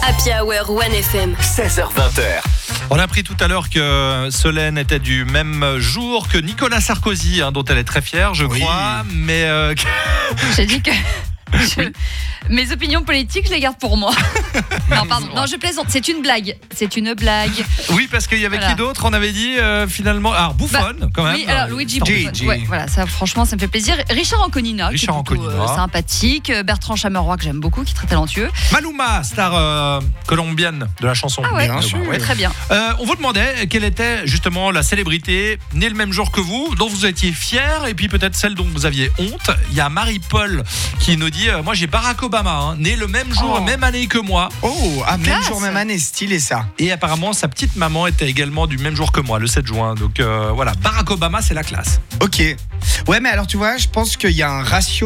Happy Hour 1FM. 16h-20h. On a appris tout à l'heure que Solène était du même jour que Nicolas Sarkozy, dont elle est très fière, je crois. Mais j'ai dit que mes opinions politiques, je les garde pour moi. Non, pardon. Non, je plaisante. C'est une blague. Oui, parce qu'il y avait qui d'autre? On avait dit finalement. Alors, Buffon, quand même. Oui, alors Luigi Buffon. Ouais, voilà, ça, franchement, ça me fait plaisir. Richard Anconina, qui est plutôt sympathique. Bertrand Chameroy, que j'aime beaucoup, qui est très talentueux. Maluma, star colombienne de la chanson. Ah ouais, bien sûr. Ouais. Très bien. On vous demandait quelle était justement la célébrité née le même jour que vous, dont vous étiez fier, et puis peut-être celle dont vous aviez honte. Il y a Marie-Paul qui nous dit moi j'ai Barack Obama, né le même jour, même année que moi. Même jour, même année, stylé ça. Et apparemment sa petite maman était également du même jour que moi, le 7 juin. Donc voilà, Barack Obama, c'est la classe. Ok. Ouais, mais alors tu vois, je pense qu'il y a un ratio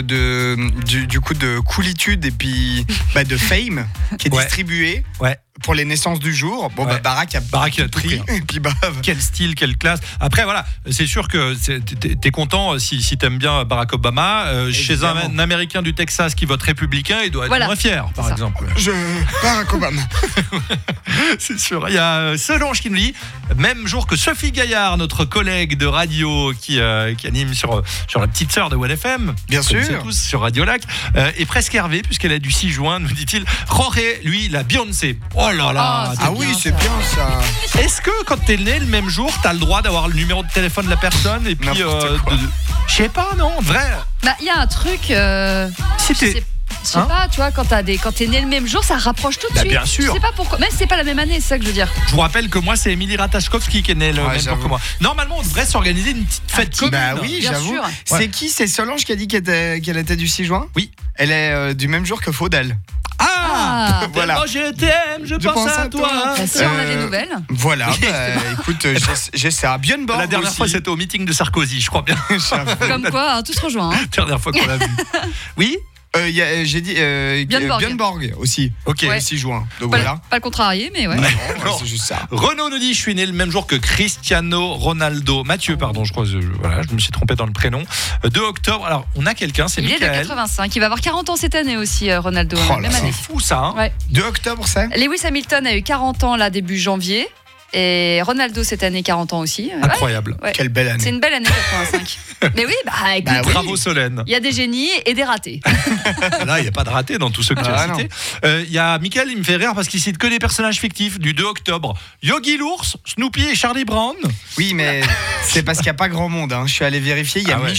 du coup de coolitude et puis de fame qui est distribué. Ouais. Pour les naissances du jour, Barack a tout pris. Et puis quel style, quelle classe. Après voilà, c'est sûr que t'es content si t'aimes bien Barack Obama. Chez un Américain du Texas qui vote républicain, il doit être moins fier, par exemple. Barack Obama. C'est sûr. Il y a Solange qui nous dit même jour que Sophie Gaillard, notre collègue de radio qui anime sur la petite sœur de 1FM. Bien sûr. Tous sur Radio Lac. Et presque Hervé, puisqu'elle est du 6 juin, nous dit-il. Jorge, lui, la Beyoncé. Oh là là. C'est bien ça. Est-ce que quand t'es né le même jour, t'as le droit d'avoir le numéro de téléphone de la personne et puis je sais pas, non, vrai. Il y a un truc. Je sais pas, tu vois, quand t'es né le même jour, ça rapproche tout de suite. Bien sûr. Je sais pas pourquoi. Même si c'est pas la même année, c'est ça que je veux dire. Je vous rappelle que moi, c'est Émilie Ratajkowski qui est née le même jour que moi. Normalement, on devrait s'organiser une petite fête commune. Oui, bien j'avoue. Sûr. C'est qui? C'est Solange qui a dit qu'elle était du 6 juin? Oui. Elle est du même jour que Faudel. Voilà. Moi je t'aime, je pense à toi. Si on a des nouvelles. Voilà, écoute, j'ai ça. Björn Borg. La dernière aussi. fois, c'était au meeting de Sarkozy, je crois bien. Comme quoi, tout se rejoint. Dernière fois qu'on l'a vu. Oui. J'ai dit Björn Borg aussi. Ok. Le 6 juin. Donc pas le contrarié, mais ouais. Non, c'est juste ça. Renaud nous dit je suis né le même jour que Cristiano Ronaldo. Mathieu, pardon, je crois. Je me suis trompé dans le prénom. 2 octobre. Alors, on a quelqu'un, c'est Michael. Il est de 85. Il va avoir 40 ans cette année aussi, Ronaldo. Même année. C'est fou ça. Ouais. 2 octobre, ça. Lewis Hamilton a eu 40 ans là début janvier. Et Ronaldo cette année 40 ans aussi. Incroyable. Ouais. Quelle belle année. C'est une belle année 85. Mais oui, écoute, bravo Solène. Il y a des génies et des ratés. Là, il n'y a pas de ratés dans tous ceux que tu as cités. Il y a Michael, il me fait rire parce qu'il cite que des personnages fictifs du 2 octobre. Yogi l'ours, Snoopy et Charlie Brown. Oui, mais c'est parce qu'il n'y a pas grand monde. Je suis allé vérifier. Il y a